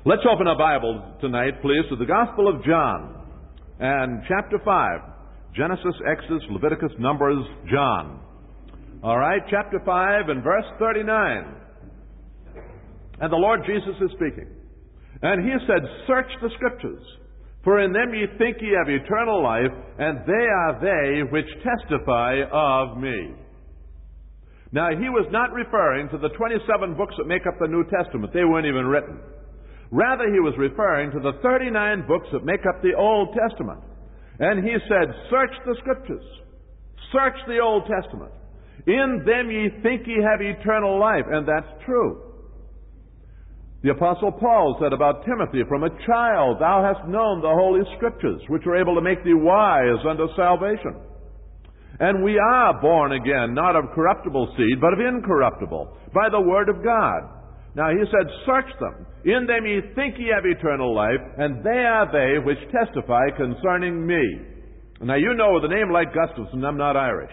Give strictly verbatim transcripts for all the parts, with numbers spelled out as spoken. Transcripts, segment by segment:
Let's open our Bible tonight, please, to the Gospel of John and chapter five. Genesis, Exodus, Leviticus, Numbers, John. All right, chapter five and verse thirty-nine. And the Lord Jesus is speaking. And he said, "Search the Scriptures, for in them ye think ye have eternal life, and they are they which testify of me." Now, he was not referring to the twenty-seven books that make up the New Testament. They weren't even written. Rather, he was referring to the thirty-nine books that make up the Old Testament. And he said, "Search the Scriptures. Search the Old Testament. In them ye think ye have eternal life." And that's true. The Apostle Paul said about Timothy, "From a child thou hast known the Holy Scriptures, which are able to make thee wise unto salvation." And we are born again, not of corruptible seed, but of incorruptible, by the Word of God. Now he said, "Search them. In them ye think ye have eternal life, and they are they which testify concerning me." Now you know with a name like Gustafson, I'm not Irish.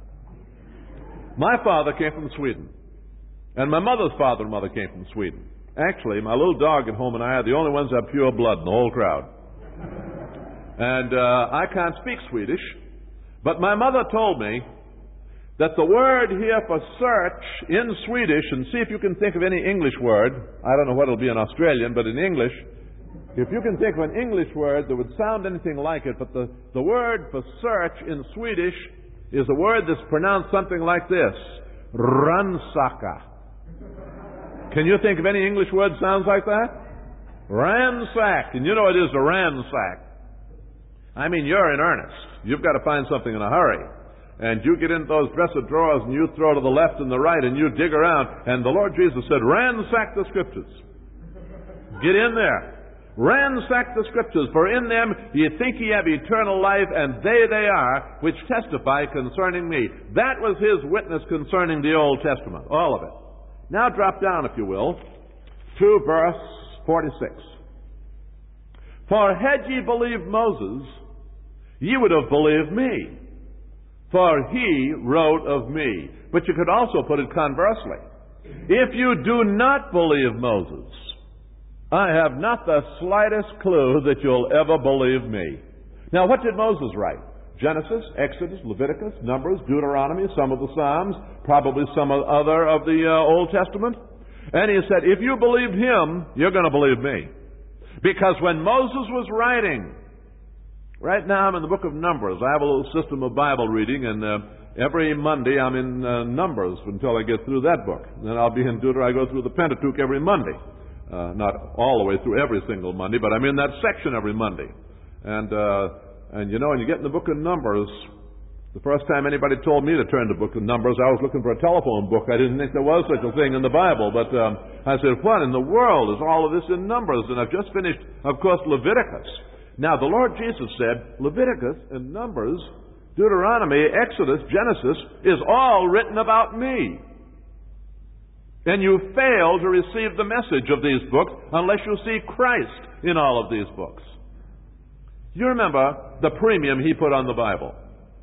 My father came from Sweden, and my mother's father and mother came from Sweden. Actually, my little dog at home and I are the only ones that have pure blood in the whole crowd. And uh, I can't speak Swedish, but my mother told me that the word here for search in Swedish, and see if you can think of any English word, I don't know what it'll be in Australian, but in English, if you can think of an English word that would sound anything like it, but the, the word for search in Swedish is a word that's pronounced something like this: rannsaka. Can you think of any English word that sounds like that? Ransack. And you know it is a ransack. I mean, you're in earnest. You've got to find something in a hurry. And you get into those dresser drawers and you throw to the left and the right and you dig around. And the Lord Jesus said, "Ransack the Scriptures." Get in there. Ransack the Scriptures, for in them ye think ye have eternal life, and they they are which testify concerning me. That was his witness concerning the Old Testament, all of it. Now drop down, if you will, to verse forty-six. "For had ye believed Moses, ye would have believed me, for he wrote of me." But you could also put it conversely. "If you do not believe Moses, I have not the slightest clue that you'll ever believe me." Now, what did Moses write? Genesis, Exodus, Leviticus, Numbers, Deuteronomy, some of the Psalms, probably some other of the uh, Old Testament. And he said, if you believed him, you're going to believe me. Because when Moses was writing, right now I'm in the book of Numbers. I have a little system of Bible reading, and uh, every Monday I'm in uh, Numbers until I get through that book. And then I'll be in Deuteronomy. I go through the Pentateuch every Monday. Uh, not all the way through every single Monday, but I'm in that section every Monday. And, uh, and you know, when you get in the book of Numbers, the first time anybody told me to turn to the book of Numbers, I was looking for a telephone book. I didn't think there was such a thing in the Bible. But um, I said, what in the world is all of this in Numbers? And I've just finished, of course, Leviticus. Now, the Lord Jesus said, Leviticus and Numbers, Deuteronomy, Exodus, Genesis, is all written about me. And you fail to receive the message of these books unless you see Christ in all of these books. You remember the premium he put on the Bible.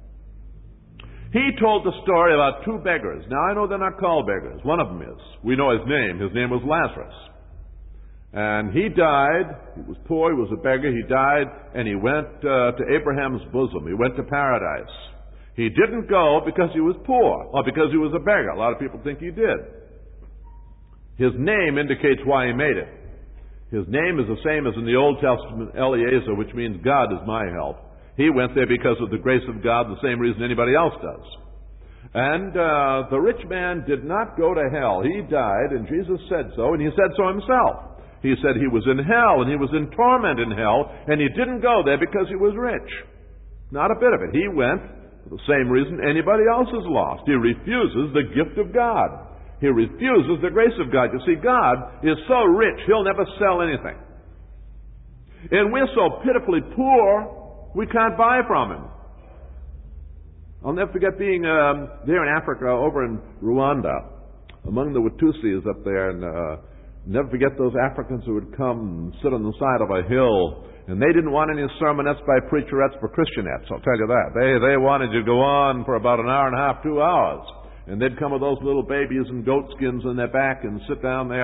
He told the story about two beggars. Now, I know they're not called beggars. One of them is. We know his name. His name was Lazarus. And he died. He was poor. He was a beggar. He died, and he went uh, to Abraham's bosom. He went to paradise. He didn't go because he was poor or because he was a beggar. A lot of people think he did. His name indicates why he made it. His name is the same as in the Old Testament, Eliezer, which means God is my help. He went there because of the grace of God, the same reason anybody else does. And uh, the rich man did not go to hell. He died, and Jesus said so, and he said so himself. He said he was in hell, and he was in torment in hell, and he didn't go there because he was rich. Not a bit of it. He went for the same reason anybody else is lost. He refuses the gift of God. He refuses the grace of God. You see, God is so rich, he'll never sell anything. And we're so pitifully poor, we can't buy from him. I'll never forget being um, there in Africa, over in Rwanda, among the Watusis up there, and uh, never forget those Africans who would come and sit on the side of a hill, and they didn't want any sermonettes by preacherettes for Christianettes, I'll tell you that. They, they wanted you to go on for about an hour and a half, two hours. And they'd come with those little babies and goat skins on their back and sit down there.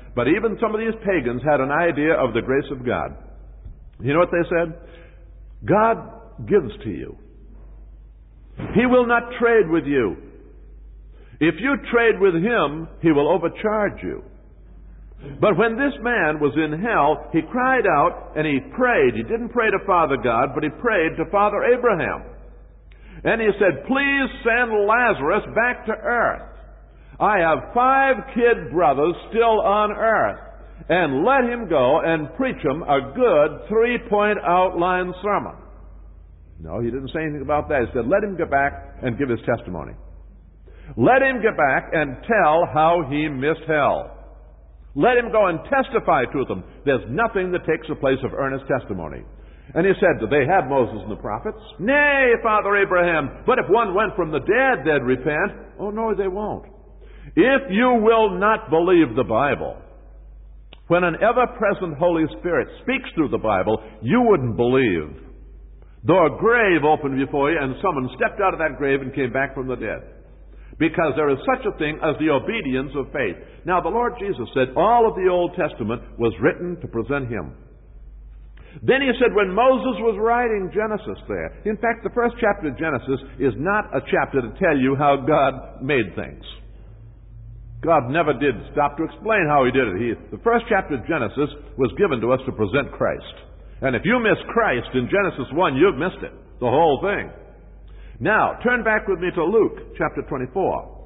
But even some of these pagans had an idea of the grace of God. You know what they said? God gives to you. He will not trade with you. If you trade with Him, He will overcharge you. But when this man was in hell, he cried out and he prayed. He didn't pray to Father God, but he prayed to Father Abraham. And he said, please send Lazarus back to earth. I have five kid brothers still on earth. And let him go and preach them a good three-point outline sermon. No, he didn't say anything about that. He said, let him get back and give his testimony. Let him get back and tell how he missed hell. Let him go and testify to them. There's nothing that takes the place of earnest testimony. And he said, do they have Moses and the prophets? Nay, Father Abraham, but if one went from the dead, they'd repent. Oh, no, they won't. If you will not believe the Bible, when an ever-present Holy Spirit speaks through the Bible, you wouldn't believe. Though a grave opened before you and someone stepped out of that grave and came back from the dead. Because there is such a thing as the obedience of faith. Now, the Lord Jesus said all of the Old Testament was written to present Him. Then He said when Moses was writing Genesis there, in fact, the first chapter of Genesis is not a chapter to tell you how God made things. God never did stop to explain how He did it. He, the first chapter of Genesis was given to us to present Christ. And if you miss Christ in Genesis one, you've missed it. The whole thing. Now, turn back with me to Luke chapter twenty-four.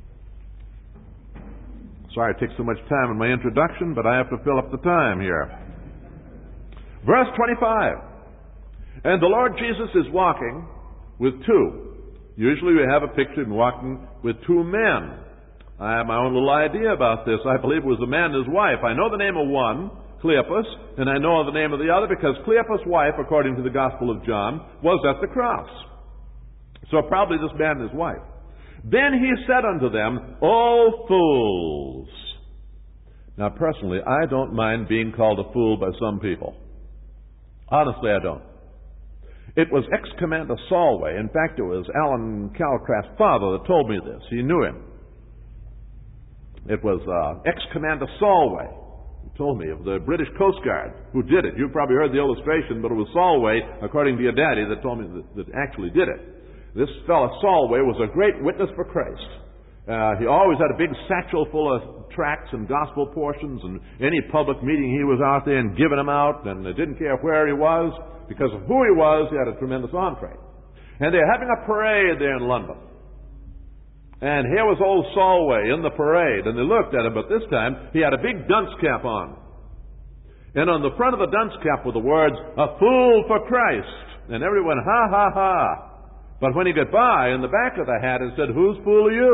Sorry it takes so much time in my introduction, but I have to fill up the time here. Verse twenty-five. And the Lord Jesus is walking with two. Usually we have a picture of Him walking with two men. I have my own little idea about this. I believe it was a man and his wife. I know the name of one, Cleopas, and I know the name of the other because Cleopas' wife, according to the Gospel of John, was at the cross. So probably this man and his wife. Then He said unto them, O fools. Now personally, I don't mind being called a fool by some people. Honestly, I don't. It was ex-Commander Solway. In fact, it was Alan Calcraft's father that told me this. He knew him. It was uh, ex-Commander Solway. He told me of the British Coast Guard who did it. You probably heard the illustration, but it was Solway, according to your daddy, that told me that, that actually did it. This fellow Solway was a great witness for Christ. Uh, he always had a big satchel full of tracts and gospel portions, and any public meeting he was out there and giving them out, and they didn't care where he was. Because of who he was, he had a tremendous entree. And they're having a parade there in London. And here was old Solway in the parade, and they looked at him, but this time he had a big dunce cap on. And on the front of the dunce cap were the words, "A fool for Christ." And everyone, ha, ha, ha. But when he got by, in the back of the hat, it said, "Whose fool are you?"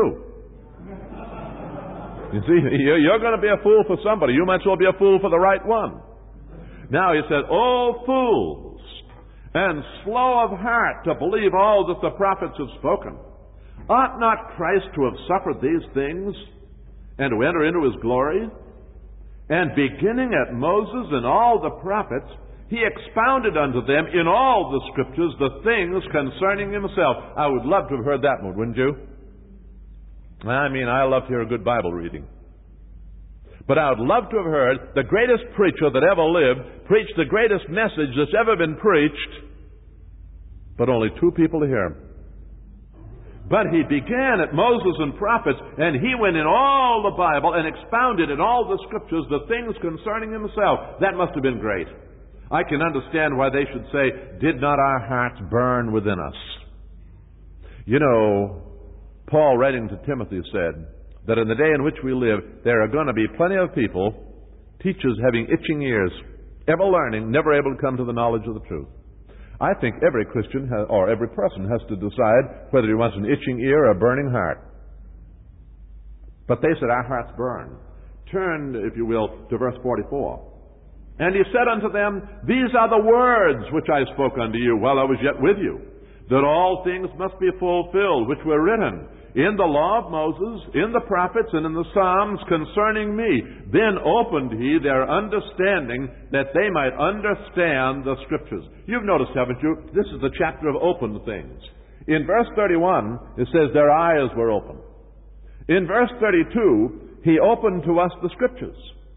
You see, you're going to be a fool for somebody. You might as well be a fool for the right one. Now he said, "O fools, and slow of heart to believe all that the prophets have spoken. Ought not Christ to have suffered these things, and to enter into His glory?" And beginning at Moses and all the prophets, He expounded unto them in all the Scriptures the things concerning Himself. I would love to have heard that one, wouldn't you? I mean, I love to hear a good Bible reading. But I would love to have heard the greatest preacher that ever lived preach the greatest message that's ever been preached, but only two people to hear him. But he began at Moses and prophets, and he went in all the Bible and expounded in all the Scriptures the things concerning Himself. That must have been great. I can understand why they should say, "Did not our hearts burn within us?" You know, Paul, writing to Timothy, said that in the day in which we live, there are going to be plenty of people, teachers having itching ears, ever learning, never able to come to the knowledge of the truth. I think every Christian has, or every person has to decide whether he wants an itching ear or a burning heart. But they said, our hearts burn. Turn, if you will, to verse forty-four. And He said unto them, These are the words which I spoke unto you while I was yet with you, that all things must be fulfilled which were written in the law of Moses, in the prophets, and in the Psalms concerning me. Then opened He their understanding, that they might understand the Scriptures. You've noticed, haven't you? This is the chapter of opened things. In verse thirty-one, it says their eyes were opened. In verse thirty-two, He opened to us the Scriptures.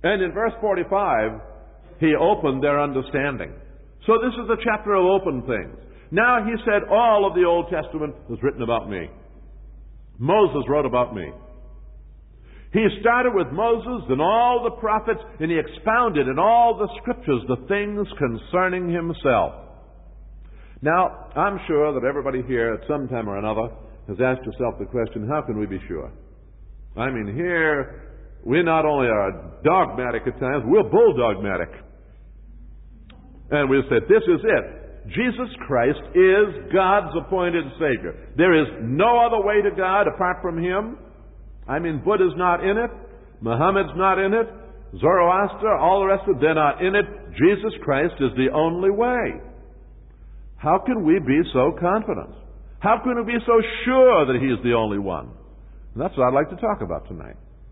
And in verse forty-five, he opened their understanding. So this is a chapter of open things. Now he said, all of the Old Testament was written about me. Moses wrote about me. He started with Moses and all the prophets, and he expounded in all the scriptures the things concerning himself. Now, I'm sure that everybody here at some time or another has asked yourself the question, how can we be sure? I mean, here, we not only are dogmatic at times, we're bulldogmatic. And we've said, this is it. Jesus Christ is God's appointed Savior. There is no other way to God apart from Him. I mean, Buddha's not in it. Muhammad's not in it. Zoroaster, all the rest of it, they're not in it. Jesus Christ is the only way. How can we be so confident? How can we be so sure that He is the only one? And that's what I'd like to talk about tonight.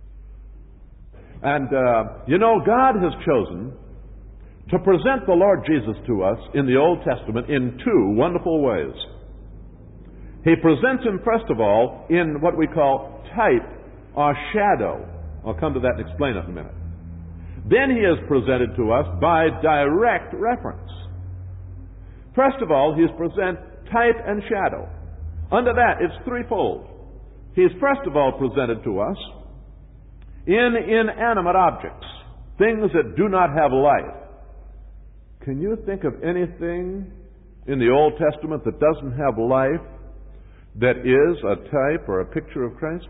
And, uh, you know, God has chosen to present the Lord Jesus to us in the Old Testament in two wonderful ways. He presents Him, first of all, in what we call type or shadow. I'll come to that and explain it in a minute. Then He is presented to us by direct reference. First of all, He is present type and shadow. Under that, it's threefold. He is first of all presented to us in inanimate objects, things that do not have life. Can you think of anything in the Old Testament that doesn't have life that is a type or a picture of Christ?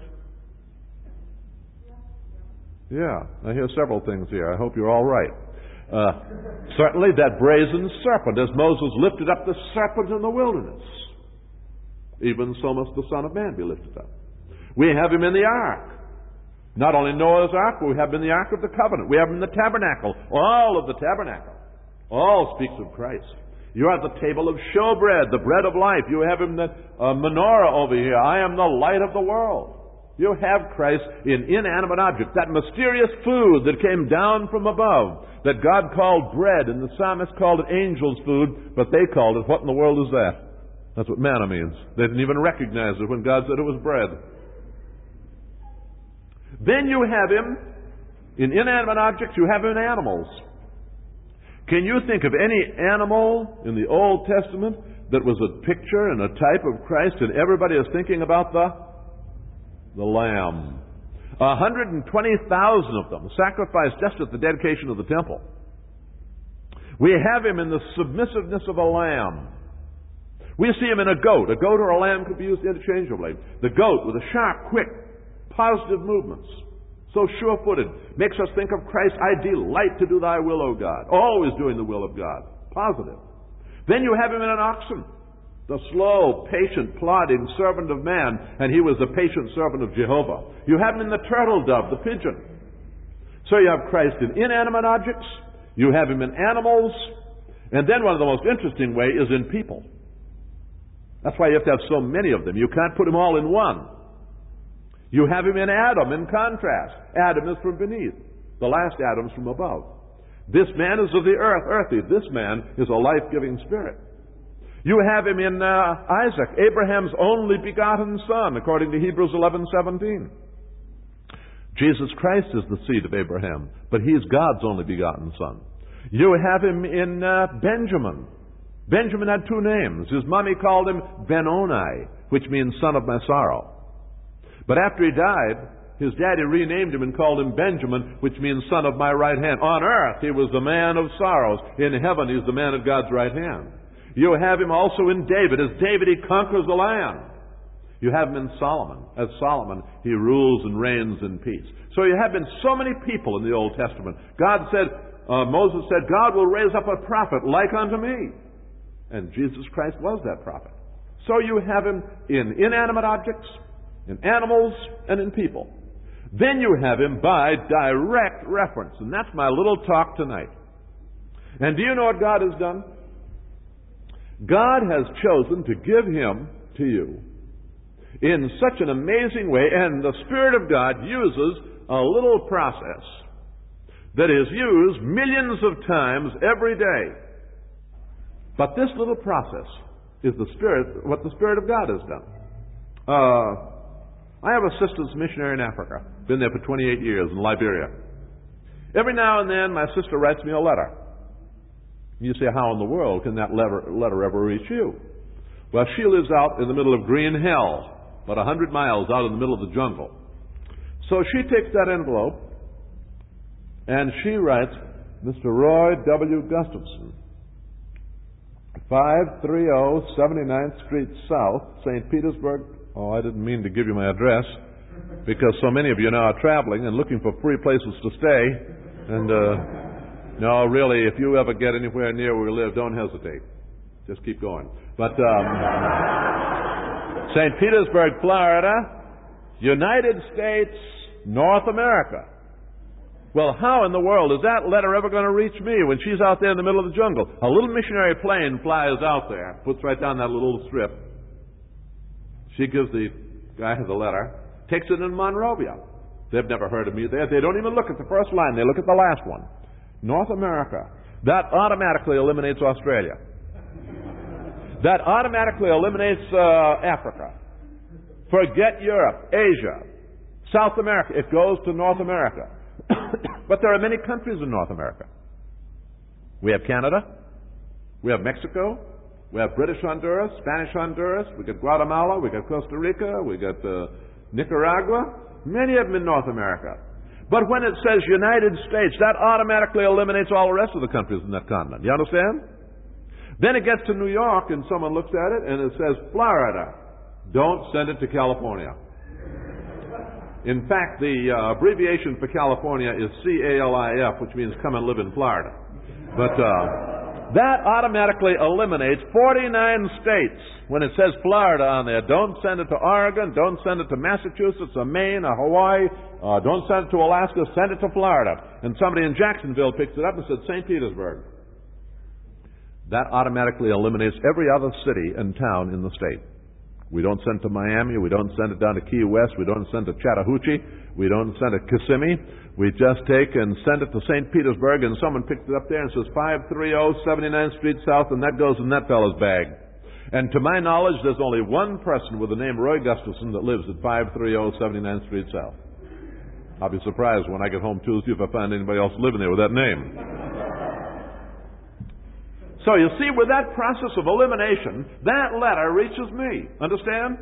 Yeah, I hear several things here. I hope you're all right. Uh, certainly that brazen serpent, as Moses lifted up the serpent in the wilderness. Even so must the Son of Man be lifted up. We have Him in the ark. Not only Noah's ark, but we have Him in the ark of the covenant. We have Him in the tabernacle. All of the tabernacle. All speaks of Christ. You're at the table of showbread, the bread of life. You have Him in the uh, menorah over here. I am the light of the world. You have Christ in inanimate objects, that mysterious food that came down from above, that God called bread, and the psalmist called it angel's food, but they called it, what in the world is that? That's what manna means. They didn't even recognize it when God said it was bread. Then you have Him in inanimate objects, you have Him in animals. Can you think of any animal in the Old Testament that was a picture and a type of Christ, and everybody is thinking about the the lamb? one hundred twenty thousand of them sacrificed just at the dedication of the temple. We have Him in the submissiveness of a lamb. We see Him in a goat. A goat or a lamb could be used interchangeably. The goat with a sharp, quick, positive movements. So sure-footed. Makes us think of Christ. I delight to do Thy will, O God. Always doing the will of God. Positive. Then you have Him in an oxen. The slow, patient, plodding servant of man, and He was the patient servant of Jehovah. You have Him in the turtle dove, the pigeon. So you have Christ in inanimate objects, you have Him in animals, and then one of the most interesting way is in people. That's why you have to have so many of them. You can't put them all in one. You have Him in Adam, in contrast. Adam is from beneath. The last Adam's from above. This man is of the earth, earthy. This man is a life-giving spirit. You have Him in uh, Isaac, Abraham's only begotten son, according to Hebrews eleven seventeen. Jesus Christ is the seed of Abraham, but He's God's only begotten son. You have Him in uh, Benjamin. Benjamin had two names. His mommy called him Benoni, which means son of my sorrow. But after he died, his daddy renamed him and called him Benjamin, which means son of my right hand. On earth, he was the man of sorrows. In heaven, he's the man of God's right hand. You have Him also in David. As David, he conquers the land. You have Him in Solomon. As Solomon, he rules and reigns in peace. So you have been so many people in the Old Testament. God said, uh, Moses said, God will raise up a prophet like unto me. And Jesus Christ was that prophet. So you have Him in inanimate objects, in animals, and in people. Then you have Him by direct reference. And that's my little talk tonight. And do you know what God has done? God has chosen to give Him to you in such an amazing way, and the Spirit of God uses a little process that is used millions of times every day. But this little process is the Spirit, what the Spirit of God has done. Uh, I have a sister's missionary in Africa. Been there for twenty-eight years in Liberia. Every now and then, my sister writes me a letter. You say, how in the world can that letter, letter ever reach you? Well, she lives out in the middle of green hell, about a hundred miles out in the middle of the jungle. So she takes that envelope, and she writes, Mister Roy W. Gustafson, five thirty seventy-ninth Street South, Saint Petersburg. Oh, I didn't mean to give you my address, because so many of you now are traveling and looking for free places to stay. And, uh, no, really, if you ever get anywhere near where we live, don't hesitate. Just keep going. But, um, Saint Petersburg, Florida, United States, North America. Well, how in the world is that letter ever going to reach me when she's out there in the middle of the jungle? A little missionary plane flies out there, puts right down that little strip. She gives the guy the letter, takes it in Monrovia. They've never heard of me there. They don't even look at the first line. They look at the last one. North America. That automatically eliminates Australia. That automatically eliminates uh, Africa. Forget Europe, Asia, South America. It goes to North America. But there are many countries in North America. We have Canada. We have Mexico. We have British Honduras, Spanish Honduras. We got Guatemala. We got Costa Rica. We got uh, Nicaragua. Many of them in North America. But when it says United States, that automatically eliminates all the rest of the countries in that continent. You understand? Then it gets to New York, and someone looks at it, and it says Florida. Don't send it to California. In fact, the uh, abbreviation for California is C A L I F, which means come and live in Florida. But uh, that automatically eliminates forty-nine states. When it says Florida on there, don't send it to Oregon, don't send it to Massachusetts or Maine or Hawaii, uh, don't send it to Alaska, send it to Florida. And somebody in Jacksonville picks it up and said Saint Petersburg. That automatically eliminates every other city and town in the state. We don't send it to Miami. We don't send it down to Key West. We don't send it to Chattahoochee. We don't send it to Kissimmee. We just take and send it to Saint Petersburg, and someone picks it up there and says five thirty seventy-ninth Street South, and that goes in that fellow's bag. And to my knowledge, there's only one person with the name Roy Gustafson that lives at five thirty seventy-ninth Street South. I'll be surprised when I get home Tuesday if I find anybody else living there with that name. So you see, with that process of elimination, that letter reaches me. Understand?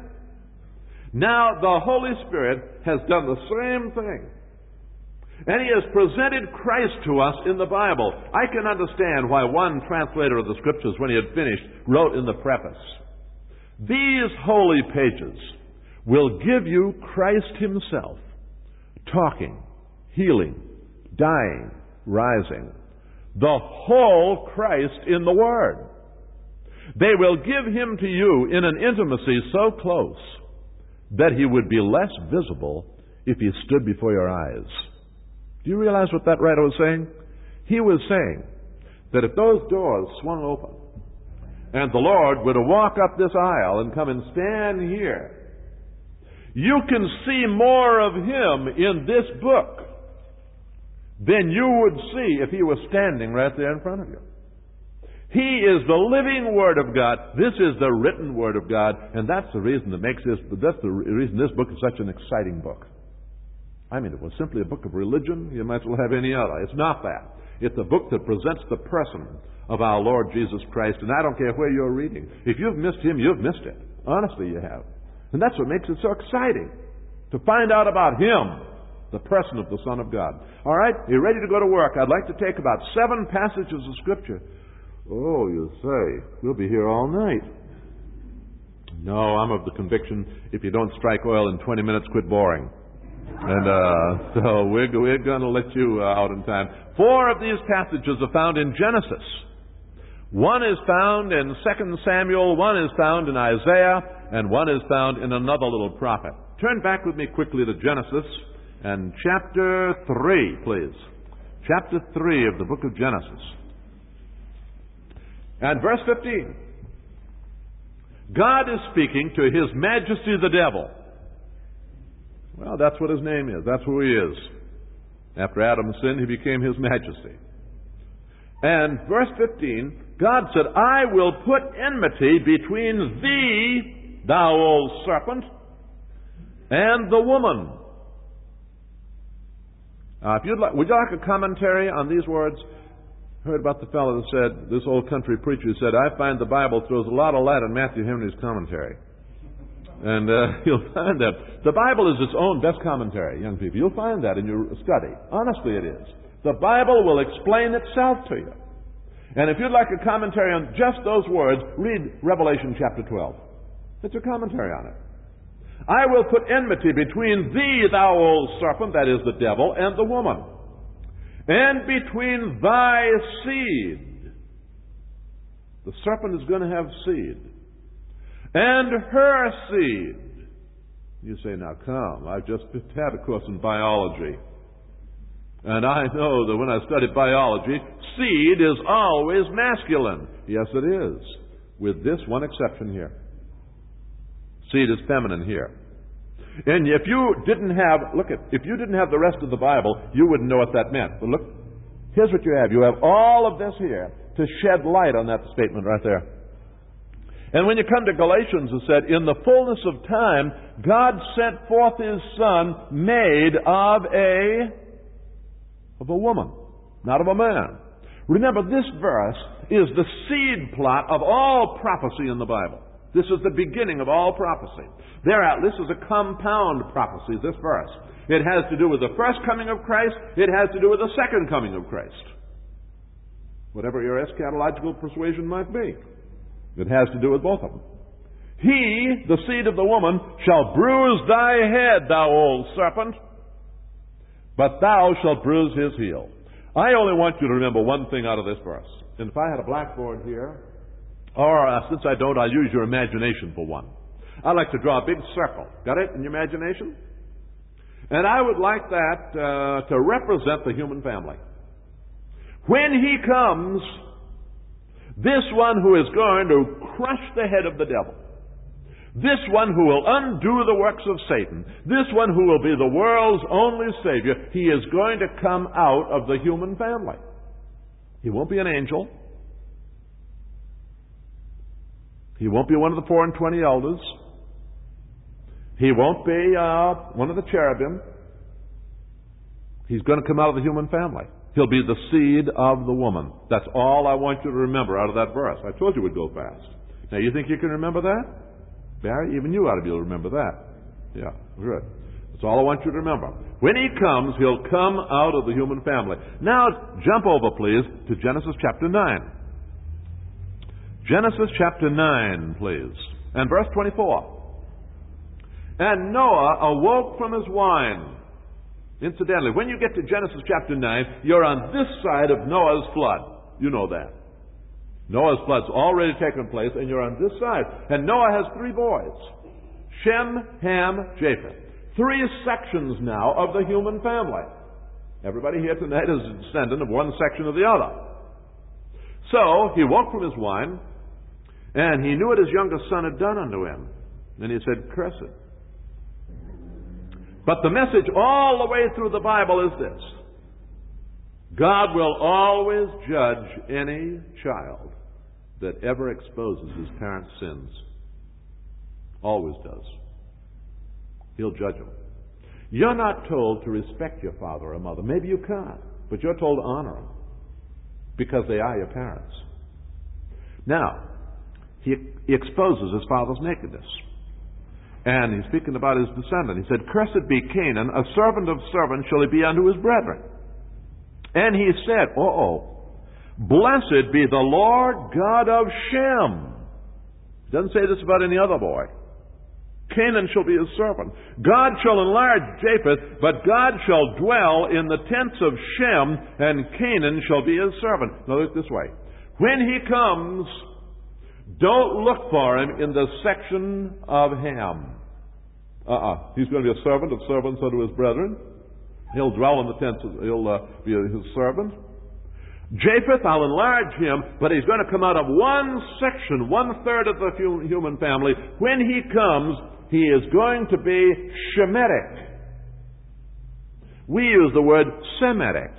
Now the Holy Spirit has done the same thing. And He has presented Christ to us in the Bible. I can understand why one translator of the Scriptures, when he had finished, wrote in the preface, these holy pages will give you Christ Himself, talking, healing, dying, rising. The whole Christ in the Word. They will give Him to you in an intimacy so close that He would be less visible if He stood before your eyes. Do you realize what that writer was saying? He was saying that if those doors swung open and the Lord were to walk up this aisle and come and stand here, you can see more of Him in this book than you would see if He was standing right there in front of you. He is the living Word of God. This is the written Word of God, and that's the reason that makes this, that's the reason this book is such an exciting book. I mean, if it was simply a book of religion, you might as well have any other. It's not that. It's a book that presents the person of our Lord Jesus Christ, and I don't care where you're reading. If you've missed Him, you've missed it. Honestly, you have. And that's what makes it so exciting, to find out about Him, the person of the Son of God. All right, you ready to go to work? I'd like to take about seven passages of Scripture. Oh, you say, we'll be here all night. No, I'm of the conviction, if you don't strike oil in twenty minutes, quit boring. And uh, so we're, we're going to let you uh, out in time. Four of these passages are found in Genesis. One is found in Second Samuel, one is found in Isaiah, and one is found in another little prophet. Turn back with me quickly to Genesis and chapter three, please. Chapter three of the book of Genesis. And verse fifteen. God is speaking to His Majesty the devil. Well, that's what his name is. That's who he is. After Adam sinned, he became His Majesty. And verse fifteen, God said, I will put enmity between thee, thou old serpent, and the woman, Uh, if you'd like, would you like a commentary on these words? Heard about the fellow that said, this old country preacher who said, I find the Bible throws a lot of light on Matthew Henry's commentary. And uh, you'll find that. The Bible is its own best commentary, young people. You'll find that in your study. Honestly, it is. The Bible will explain itself to you. And if you'd like a commentary on just those words, read Revelation chapter twelve. It's a commentary on it. I will put enmity between thee, thou old serpent, that is the devil, and the woman, and between thy seed. The serpent is going to have seed. And her seed. You say, now come, I've just had a course in biology. And I know that when I studied biology, seed is always masculine. Yes, it is. With this one exception here. Seed is feminine here. And if you didn't have, look at, if you didn't have the rest of the Bible, you wouldn't know what that meant. But look, here's what you have. You have all of this here to shed light on that statement right there. And when you come to Galatians, it said, in the fullness of time, God sent forth His Son, made of a, of a woman, not of a man. Remember, this verse is the seed plot of all prophecy in the Bible. This is the beginning of all prophecy. Thereat, this is a compound prophecy, this verse. It has to do with the first coming of Christ. It has to do with the second coming of Christ. Whatever your eschatological persuasion might be. It has to do with both of them. He, the seed of the woman, shall bruise thy head, thou old serpent, but thou shalt bruise his heel. I only want you to remember one thing out of this verse. And if I had a blackboard here, or uh, since I don't, I'll use your imagination for one. I'd like to draw a big circle. Got it in your imagination? And I would like that uh, to represent the human family. When He comes, this one who is going to crush the head of the devil, this one who will undo the works of Satan, this one who will be the world's only Savior, he is going to come out of the human family. He won't be an angel. He won't be one of the four and twenty elders. He won't be uh, one of the cherubim. He's going to come out of the human family. He'll be the seed of the woman. That's all I want you to remember out of that verse. I told you it would go fast. Now, you think you can remember that? Barry, even you ought to be able to remember that. Yeah, good. That's all I want you to remember. When He comes, He'll come out of the human family. Now, jump over, please, to Genesis chapter nine. Genesis chapter nine, please. And verse twenty-four. And Noah awoke from his wine. Incidentally, when you get to Genesis chapter nine, you're on this side of Noah's flood. You know that. Noah's flood's already taken place, and you're on this side. And Noah has three boys. Shem, Ham, Japheth. Three sections now of the human family. Everybody here tonight is a descendant of one section or the other. So, he woke from his wine, and he knew what his youngest son had done unto him. And he said, curse it. But the message all the way through the Bible is this. God will always judge any child that ever exposes his parents' sins. Always does. He'll judge them. You're not told to respect your father or mother. Maybe you can't, but you're told to honor them because they are your parents. Now, he, he exposes his father's nakedness. And he's speaking about his descendant. He said, cursed be Canaan, a servant of servants shall he be unto his brethren. And he said, uh-oh, blessed be the Lord God of Shem. He doesn't say this about any other boy. Canaan shall be his servant. God shall enlarge Japheth, but God shall dwell in the tents of Shem, and Canaan shall be his servant. Now look this way. When he comes, don't look for him in the section of Ham. Uh-uh. He's going to be a servant of servants unto his brethren. He'll dwell in the tents. He'll uh, be his servant. Japheth, I'll enlarge him, but he's going to come out of one section, one-third of the human family. When he comes, he is going to be Shemitic. We use the word Semitic.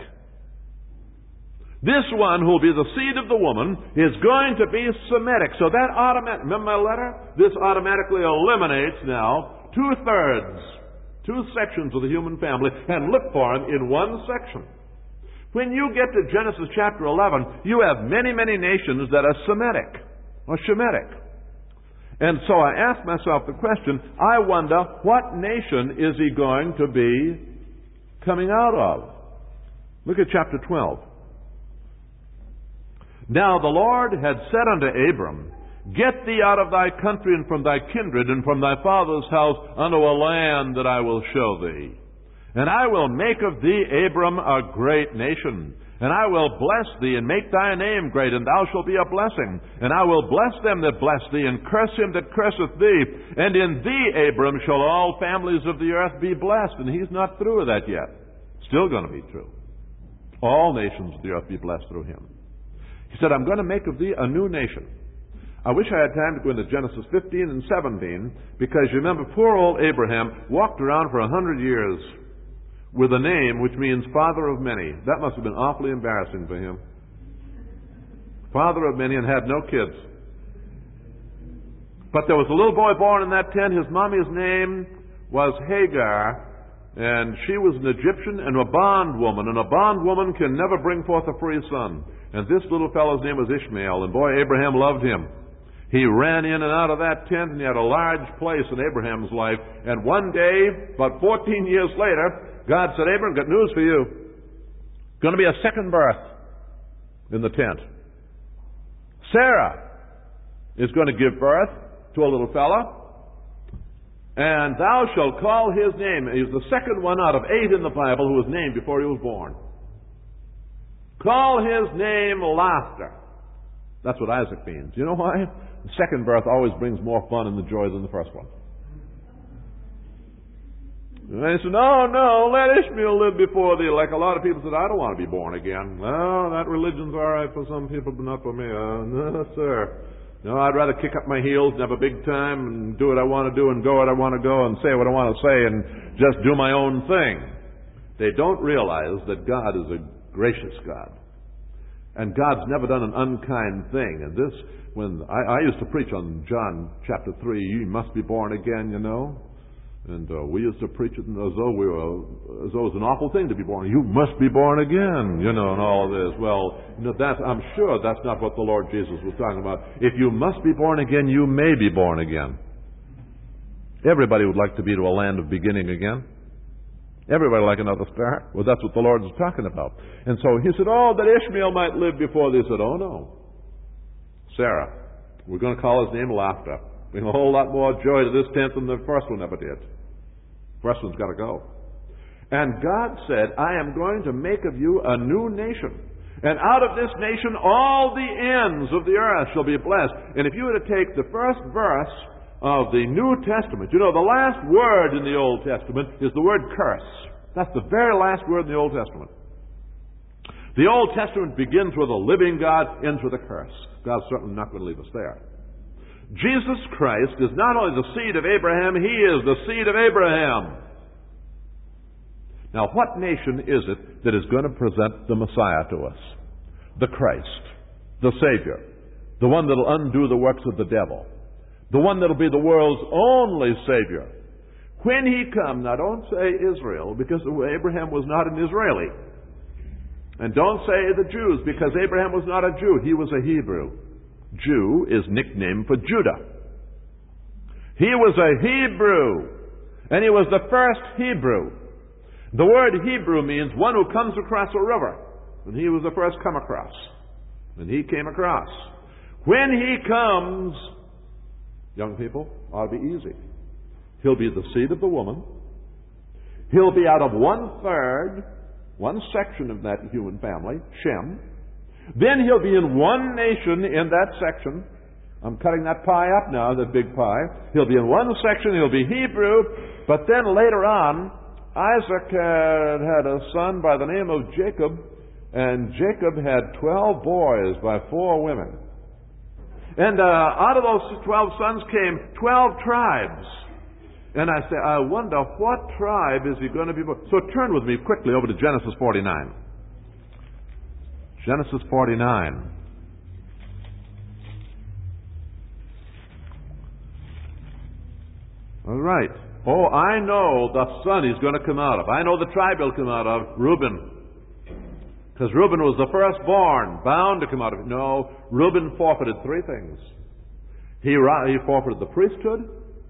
This one who will be the seed of the woman is going to be Semitic. So that automatic, remember my letter? This automatically eliminates now two-thirds two sections of the human family, and look for them in one section. When you get to Genesis chapter eleven, you have many, many nations that are Semitic or Shemitic. And so I ask myself the question, I wonder, what nation is he going to be coming out of? Look at chapter twelve. Now the Lord had said unto Abram, Get thee out of thy country and from thy kindred and from thy father's house unto a land that I will show thee. And I will make of thee, Abram, a great nation. And I will bless thee and make thy name great, and thou shalt be a blessing. And I will bless them that bless thee, and curse him that curseth thee. And in thee, Abram, shall all families of the earth be blessed. And he's not through with that yet. Still going to be true. All nations of the earth be blessed through him. He said, I'm going to make of thee a new nation. I wish I had time to go into Genesis fifteen and seventeen, because you remember poor old Abraham walked around for a hundred years with a name which means father of many. That must have been awfully embarrassing for him. Father of many, and had no kids. But there was a little boy born in that tent. His mommy's name was Hagar, and she was an Egyptian and a bondwoman, and a bondwoman can never bring forth a free son. And this little fellow's name was Ishmael, and boy, Abraham loved him. He ran in and out of that tent, and he had a large place in Abraham's life. And one day, about fourteen years later, God said, Abraham, got news for you. Going to be a second birth in the tent. Sarah is going to give birth to a little fella, and thou shalt call his name. He's the second one out of eight in the Bible who was named before he was born. Call his name Laughter. That's what Isaac means. You know why? The second birth always brings more fun and the joy than the first one. And they said, no, no, let Ishmael live before thee. Like a lot of people said, I don't want to be born again. Well, that religion's all right for some people, but not for me. Uh, no, sir. No, I'd rather kick up my heels and have a big time and do what I want to do and go where I want to go and say what I want to say and just do my own thing. They don't realize that God is a gracious God. And God's never done an unkind thing. And this, when I, I used to preach on John chapter three, you must be born again, you know. And uh, we used to preach it as though we were, as though it was an awful thing to be born. You must be born again, you know, and all of this. Well, you know, that's, I'm sure that's not what the Lord Jesus was talking about. If you must be born again, you may be born again. Everybody would like to be to a land of beginning again. Everybody like another start. Well, that's what the Lord is talking about. And so he said, oh, that Ishmael might live before thee. He said, oh, no. Sarah, we're going to call his name Laughter. Bring a whole lot more joy to this tent than the first one ever did. First one's got to go. And God said, I am going to make of you a new nation. And out of this nation all the ends of the earth shall be blessed. And if you were to take the first verse of the New Testament, you know, the last word in the Old Testament is the word curse. That's the very last word in the Old Testament. The Old Testament begins with a living God, ends with a curse. God's certainly not going to leave us there. Jesus Christ is not only the seed of Abraham, he is the seed of Abraham. Now, what nation is it that is going to present the Messiah to us? The Christ, the Savior, the one that will undo the works of the devil, the one that will be the world's only Savior. When he comes, now don't say Israel, because Abraham was not an Israeli. And don't say the Jews, because Abraham was not a Jew. He was a Hebrew. Jew is nickname for Judah. He was a Hebrew, and he was the first Hebrew. The word Hebrew means one who comes across a river, and he was the first come across. And he came across. When he comes, young people, ought to be easy. He'll be the seed of the woman. He'll be out of one third, one section of that human family, Shem. Then he'll be in one nation in that section. I'm cutting that pie up now, that big pie. He'll be in one section, he'll be Hebrew, but then later on, Isaac had had a son by the name of Jacob, and Jacob had twelve boys by four women. And uh, out of those twelve sons came twelve tribes. And I say, I wonder what tribe is he going to be born? So turn with me quickly over to Genesis forty-nine. Genesis forty-nine. All right. Oh, I know the son he's going to come out of. I know the tribe he'll come out of, Reuben. Because Reuben was the firstborn, bound to come out of it. No, Reuben forfeited three things. He, he forfeited the priesthood.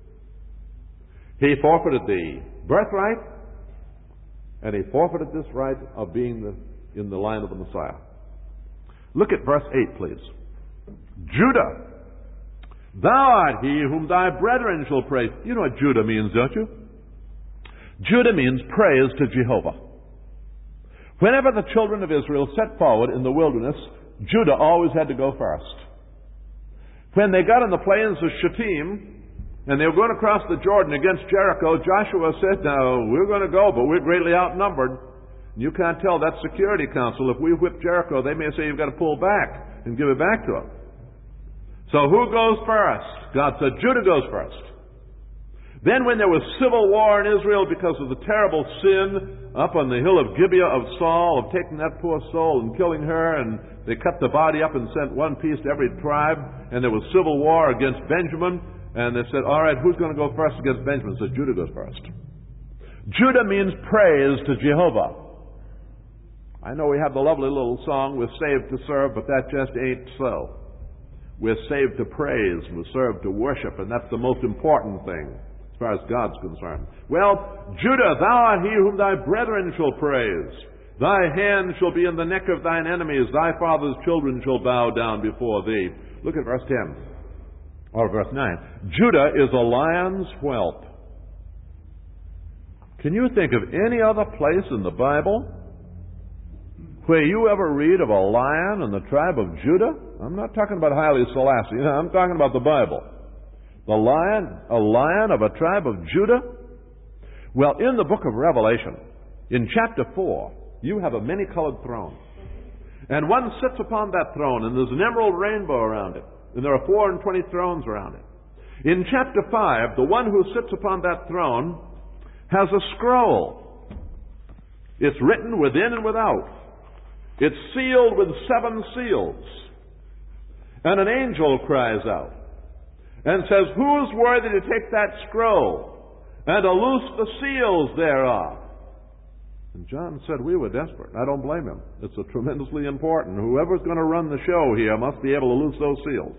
He forfeited the birthright. And he forfeited this right of being the, in the line of the Messiah. Look at verse eight, please. Judah, thou art he whom thy brethren shall praise. You know what Judah means, don't you? Judah means praise to Jehovah. Whenever the children of Israel set forward in the wilderness, Judah always had to go first. When they got on the plains of Shittim, and they were going across the Jordan against Jericho, Joshua said, now, we're going to go, but we're greatly outnumbered. You can't tell that security council. If we whip Jericho, they may say you've got to pull back and give it back to them. So who goes first? God said, Judah goes first. Then when there was civil war in Israel because of the terrible sin up on the hill of Gibeah of Saul, of taking that poor soul and killing her, and they cut the body up and sent one piece to every tribe, and there was civil war against Benjamin, and they said, all right, who's going to go first against Benjamin? So Judah goes first. Judah means praise to Jehovah. I know we have the lovely little song, we're saved to serve, but that just ain't so. We're saved to praise, we're served to worship, and that's the most important thing as far as God's concerned. Well, Judah, thou art he whom thy brethren shall praise. Thy hand shall be in the neck of thine enemies. Thy father's children shall bow down before thee. Look at verse ten. Or verse nine. Judah is a lion's whelp. Can you think of any other place in the Bible where you ever read of a lion in the tribe of Judah? I'm not talking about Haile Selassie. I'm talking about the Bible. The lion, a lion of a tribe of Judah? Well, in the book of Revelation, in chapter four, you have a many-colored throne. And one sits upon that throne, and there's an emerald rainbow around it. And there are four and twenty thrones around it. In chapter five, the one who sits upon that throne has a scroll. It's written within and without. It's sealed with seven seals. And an angel cries out and says, who is worthy to take that scroll and to loose the seals thereof? And John said, we were desperate. I don't blame him. It's a tremendously important. Whoever's going to run the show here must be able to loose those seals.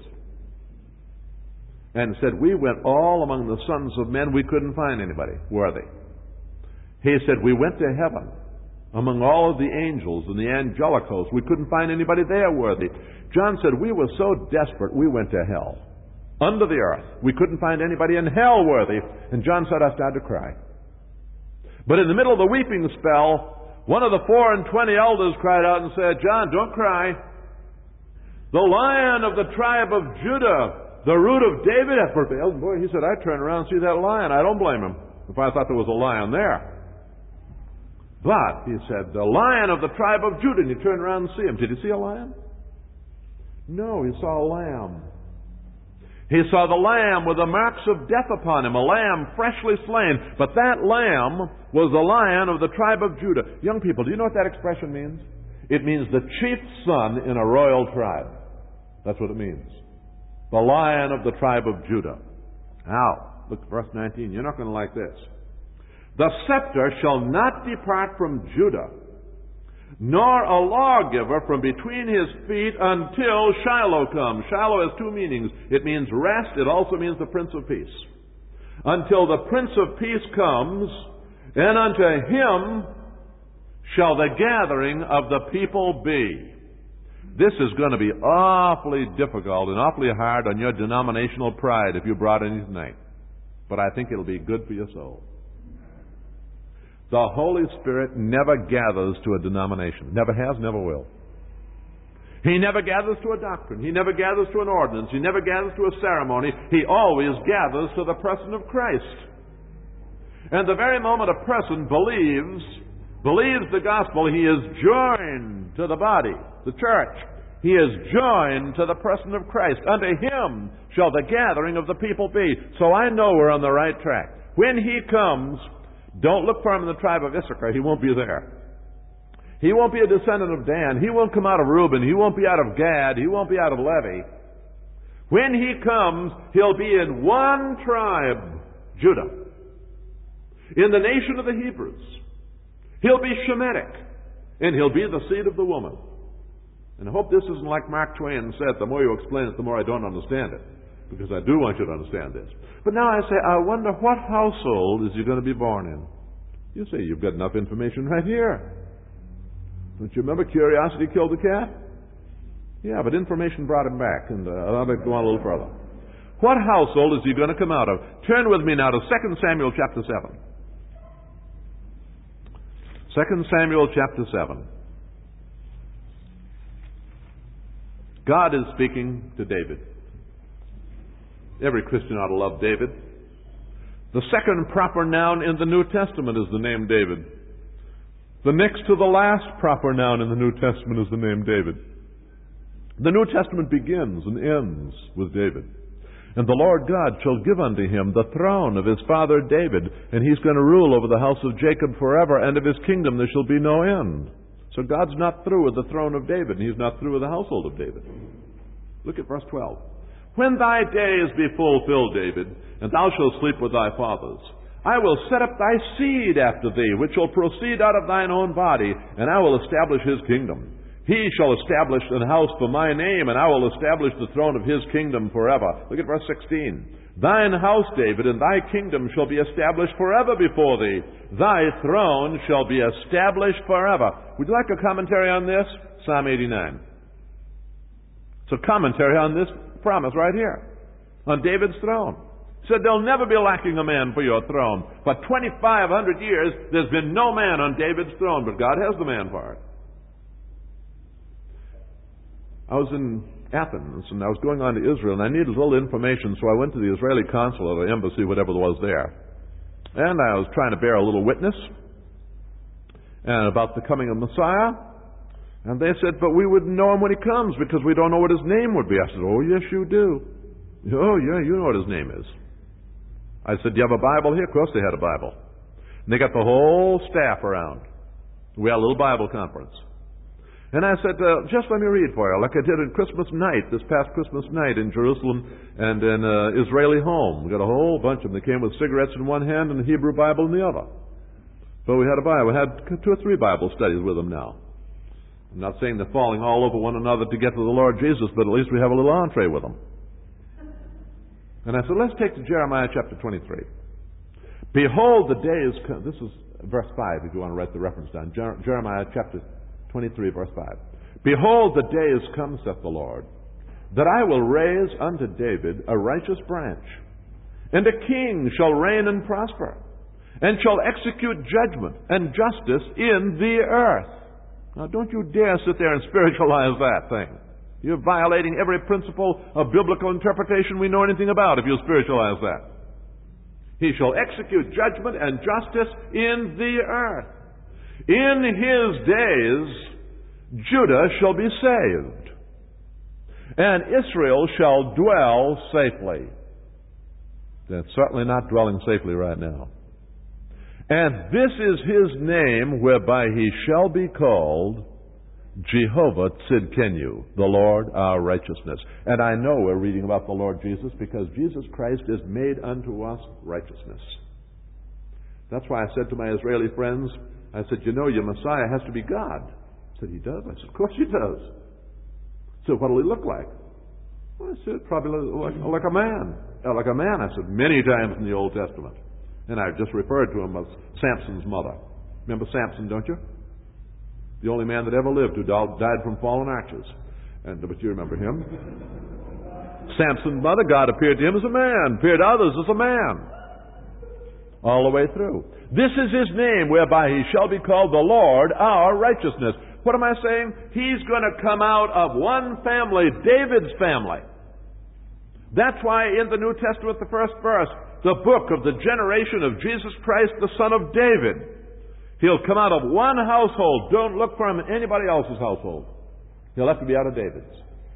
And said, we went all among the sons of men. We couldn't find anybody worthy. He said, we went to heaven among all of the angels and the angelic hosts. We couldn't find anybody there worthy. John said, we were so desperate, we went to hell. Under the earth. We couldn't find anybody in hell worthy. And John said, I started to cry. But in the middle of the weeping spell, one of the four and twenty elders cried out and said, John, don't cry. The Lion of the tribe of Judah, the root of David, hath prevailed. Boy, he said, I turn around and see that lion. I don't blame him if I thought there was a lion there. But, he said, the Lion of the tribe of Judah, and he turned around and see him. Did he see a lion? No, he saw a lamb. He saw the lamb with the marks of death upon him, a lamb freshly slain. But that lamb was the Lion of the tribe of Judah. Young people, do you know what that expression means? It means the chief son in a royal tribe. That's what it means. The Lion of the tribe of Judah. Now, look at verse nineteen. You're not going to like this. The scepter shall not depart from Judah, nor a lawgiver from between his feet until Shiloh comes. Shiloh has two meanings. It means rest. It also means the Prince of Peace. Until the Prince of Peace comes, and unto him shall the gathering of the people be. This is going to be awfully difficult and awfully hard on your denominational pride if you brought any tonight. But I think it'll be good for your soul. The Holy Spirit never gathers to a denomination. Never has, never will. He never gathers to a doctrine. He never gathers to an ordinance. He never gathers to a ceremony. He always gathers to the person of Christ. And the very moment a person believes, believes the gospel, he is joined to the body, the church. He is joined to the person of Christ. Unto him shall the gathering of the people be. So I know we're on the right track. When he comes, don't look for him in the tribe of Issachar. He won't be there. He won't be a descendant of Dan. He won't come out of Reuben. He won't be out of Gad. He won't be out of Levi. When he comes, he'll be in one tribe, Judah. In the nation of the Hebrews, he'll be Shemitic, and he'll be the seed of the woman. And I hope this isn't like Mark Twain said, the more you explain it, the more I don't understand it. Because I do want you to understand this. But now I say, I wonder what household is he going to be born in? You say, you've got enough information right here. Don't you remember curiosity killed the cat? Yeah, but information brought him back, and uh, I'll go on a little further. What household is he going to come out of? Turn with me now to Second Samuel chapter seven. Second Samuel chapter seven. God is speaking to David. Every Christian ought to love David. The second proper noun in the New Testament is the name David. The next to the last proper noun in the New Testament is the name David. The New Testament begins and ends with David. And the Lord God shall give unto him the throne of his father David, and he's going to rule over the house of Jacob forever, and of his kingdom there shall be no end. So God's not through with the throne of David, and he's not through with the household of David. Look at verse twelve. When thy days be fulfilled, David, and thou shalt sleep with thy fathers, I will set up thy seed after thee, which shall proceed out of thine own body, and I will establish his kingdom. He shall establish an house for my name, and I will establish the throne of his kingdom forever. Look at verse sixteen. Thine house, David, and thy kingdom shall be established forever before thee. Thy throne shall be established forever. Would you like a commentary on this? Psalm eighty-nine. It's a commentary on this promise right here, on David's throne. It said, there'll never be lacking a man for your throne. For twenty-five hundred years, there's been no man on David's throne, but God has the man for it. I was in Athens, and I was going on to Israel, and I needed a little information, so I went to the Israeli consulate or embassy, whatever there was there. And I was trying to bear a little witness and about the coming of Messiah. And they said, but we wouldn't know him when he comes because we don't know what his name would be. I said, oh, yes, you do. Oh, yeah, you know what his name is. I said, do you have a Bible here? Of course they had a Bible. And they got the whole staff around. We had a little Bible conference. And I said, uh, just let me read for you, like I did on Christmas night, this past Christmas night in Jerusalem and in an uh, Israeli home. We got a whole bunch of them. They came with cigarettes in one hand and the Hebrew Bible in the other. But we had a Bible. We had two or three Bible studies with them now. I'm not saying they're falling all over one another to get to the Lord Jesus, but at least we have a little entree with them. And I said, let's take to Jeremiah chapter twenty-three. Behold, the day is come. This is verse five, if you want to write the reference down. Jer- Jeremiah chapter twenty-three, verse five. Behold, the day is come, saith the Lord, that I will raise unto David a righteous branch, and a king shall reign and prosper, and shall execute judgment and justice in the earth. Now, don't you dare sit there and spiritualize that thing. You're violating every principle of biblical interpretation we know anything about if you spiritualize that. He shall execute judgment and justice in the earth. In his days, Judah shall be saved, and Israel shall dwell safely. That's certainly not dwelling safely right now. And this is his name whereby he shall be called Jehovah Tzidkenu, the Lord our righteousness. And I know we're reading about the Lord Jesus because Jesus Christ is made unto us righteousness. That's why I said to my Israeli friends, I said, you know, your Messiah has to be God. I said, he does? I said, of course he does. So what'll he look like? Well, I said, probably like, like a man. Uh, like a man, I said, many times in the Old Testament. And I just referred to him as Samson's mother. Remember Samson, don't you? The only man that ever lived who died from fallen arches. And, but you remember him. Samson's mother, God appeared to him as a man, appeared to others as a man. All the way through. This is his name whereby he shall be called the Lord our righteousness. What am I saying? He's going to come out of one family, David's family. That's why in the New Testament, the first verse, the book of the generation of Jesus Christ, the son of David. He'll come out of one household. Don't look for him in anybody else's household. He'll have to be out of David's.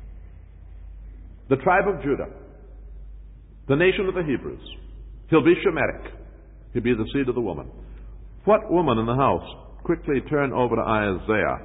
The tribe of Judah. The nation of the Hebrews. He'll be Shemitic. He'll be the seed of the woman. What woman in the house? Quickly turn over to Isaiah.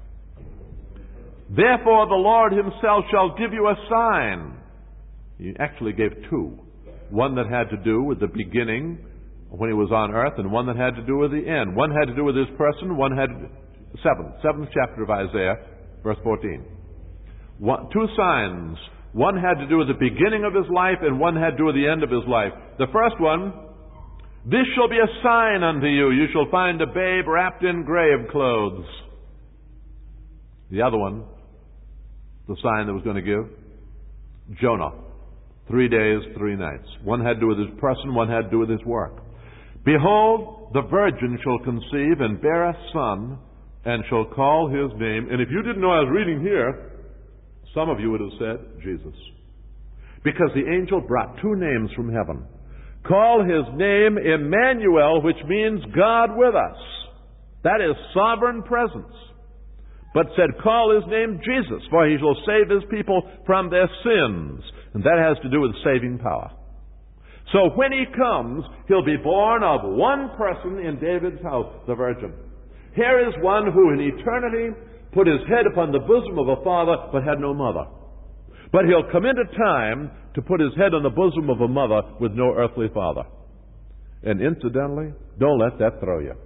Therefore the Lord himself shall give you a sign. He actually gave two. One that had to do with the beginning when he was on earth, and one that had to do with the end. One had to do with his person, one had to, seventh, seventh chapter of Isaiah, verse fourteen. One, two signs. One had to do with the beginning of his life, and one had to do with the end of his life. The first one, this shall be a sign unto you. You shall find a babe wrapped in grave clothes. The other one, the sign that was going to give, Jonah. Three days, three nights. One had to do with his person, one had to do with his work. Behold, the virgin shall conceive and bear a son, and shall call his name. And if you didn't know I was reading here, some of you would have said, Jesus. Because the angel brought two names from heaven. Call his name Emmanuel, which means God with us. That is sovereign presence. But said, call his name Jesus, for he shall save his people from their sins. And that has to do with saving power. So when he comes, he'll be born of one person in David's house, the virgin. Here is one who in eternity put his head upon the bosom of a father, but had no mother. But he'll come into time to put his head on the bosom of a mother with no earthly father. And incidentally, don't let that throw you.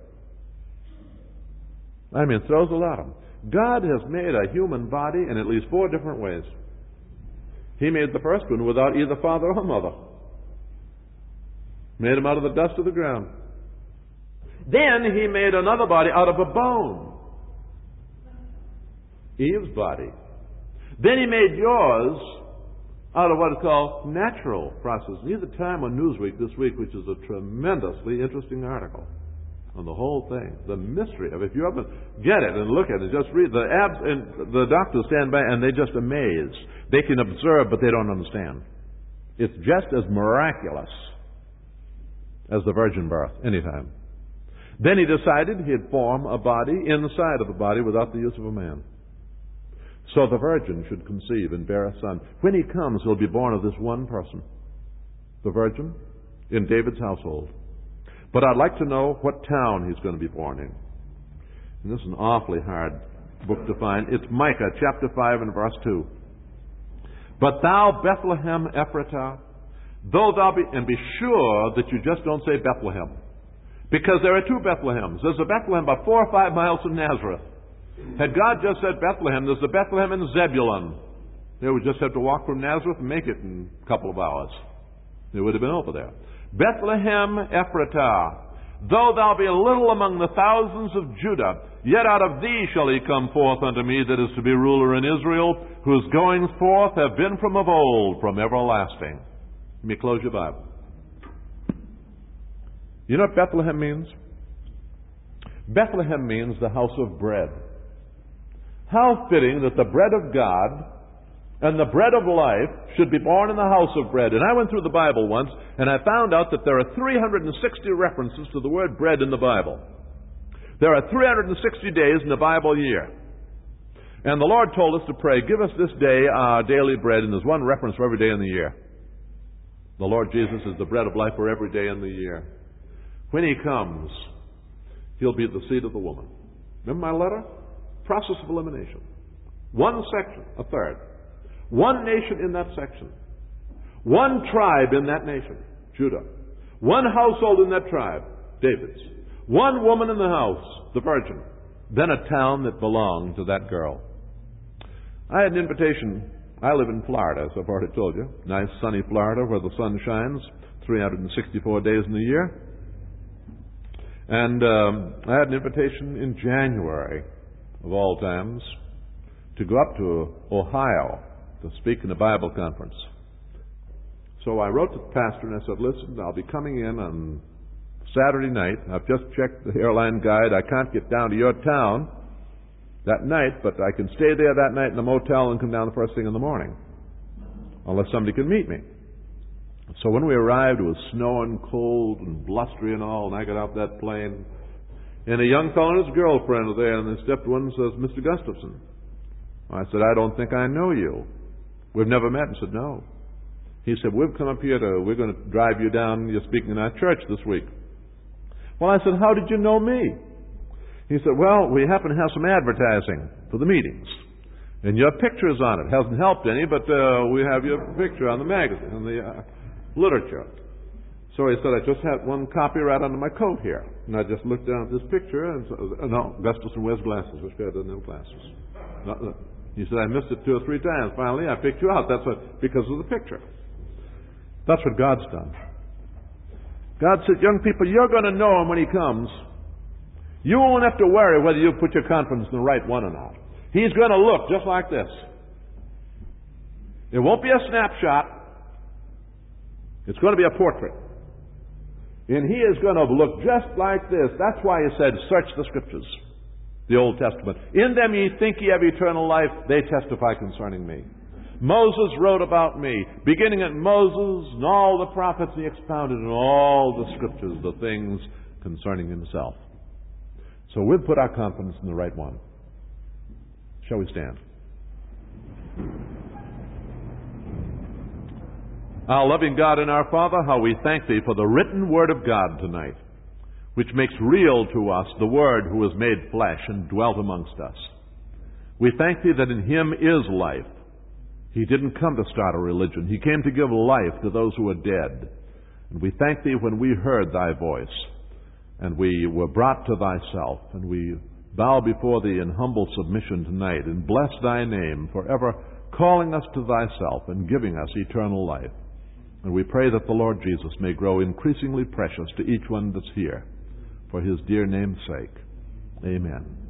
I mean, it throws a lot of them. God has made a human body in at least four different ways. He made the first one without either father or mother. Made him out of the dust of the ground. Then he made another body out of a bone. Eve's body. Then he made yours out of what is called natural process. Here's a Time on Newsweek this week, which is a tremendously interesting article on the whole thing. The mystery of it. If you ever get it and look at it, just read. The abs and the doctors stand by and they're just amazed. They can observe, but they don't understand. It's just as miraculous as the virgin birth, anytime. Then he decided he'd form a body inside of a body without the use of a man. So the virgin should conceive and bear a son. When he comes, he'll be born of this one person, the virgin, in David's household. But I'd like to know what town he's going to be born in. And this is an awfully hard book to find. It's Micah chapter five and verse two. But thou, Bethlehem Ephratah, though thou be, and be sure that you just don't say Bethlehem. Because there are two Bethlehems. There's a Bethlehem about four or five miles from Nazareth. Had God just said Bethlehem, there's a Bethlehem in Zebulun. They would just have to walk from Nazareth and make it in a couple of hours. They would have been over there. Bethlehem Ephratah, though thou be little among the thousands of Judah, yet out of thee shall he come forth unto me that is to be ruler in Israel, whose goings forth have been from of old, from everlasting. Let me close your Bible. You know what Bethlehem means? Bethlehem means the house of bread. How fitting that the bread of God and the bread of life should be born in the house of bread. And I went through the Bible once, and I found out that there are three hundred sixty references to the word bread in the Bible. There are three hundred sixty days in the Bible year. And the Lord told us to pray, give us this day our daily bread, and there's one reference for every day in the year. The Lord Jesus is the bread of life for every day in the year. When he comes, he'll be at the seed of the woman. Remember my letter? Process of elimination. One section, a third. One nation in that section. One tribe in that nation, Judah. One household in that tribe, David's. One woman in the house, the virgin. Then a town that belonged to that girl. I had an invitation. I live in Florida, as I've already told you. Nice sunny Florida where the sun shines three hundred sixty-four days in the year. And um, I had an invitation in January, of all times, to go up to Ohio to speak in a Bible conference. So I wrote to the pastor and I said, listen, I'll be coming in on Saturday night. I've just checked the airline guide. I can't get down to your town that night, but I can stay there that night in the motel and come down the first thing in the morning, unless somebody can meet me. So when we arrived, it was snowing, cold, and blustery and all, and I got off that plane. And a young fellow and his girlfriend were there, and they stepped one and says, Mister Gustafson. I said, I don't think I know you. We've never met. And said, no. He said, we've come up here to, we're going to drive you down, you're speaking in our church this week. Well, I said, how did you know me? He said, well, we happen to have some advertising for the meetings. And your picture's on it. Hasn't helped any, but uh, we have your picture on the magazine, on the uh, literature. So he said, I just had one copy right under my coat here. And I just looked down at this picture and said, oh, no, Gustafson wears glasses. This guy doesn't have glasses. No, no. He said, I missed it two or three times. Finally, I picked you out. That's what, because of the picture. That's what God's done. God said, young people, you're going to know him when he comes. You won't have to worry whether you put your confidence in the right one or not. He's going to look just like this. It won't be a snapshot. It's going to be a portrait. And he is going to look just like this. That's why he said, search the Scriptures, the Old Testament. In them ye think ye have eternal life. They testify concerning me. Moses wrote about me. Beginning at Moses and all the prophets, he expounded in all the Scriptures the things concerning himself. So we'll put our confidence in the right one. Shall we stand? Our loving God and our Father, how we thank Thee for the written Word of God tonight, which makes real to us the Word who was made flesh and dwelt amongst us. We thank Thee that in Him is life. He didn't come to start a religion. He came to give life to those who are dead. And we thank Thee when we heard Thy voice, and we were brought to Thyself, and we bow before Thee in humble submission tonight, and bless Thy name forever, calling us to Thyself and giving us eternal life. And we pray that the Lord Jesus may grow increasingly precious to each one that's here, for His dear name's sake. Amen.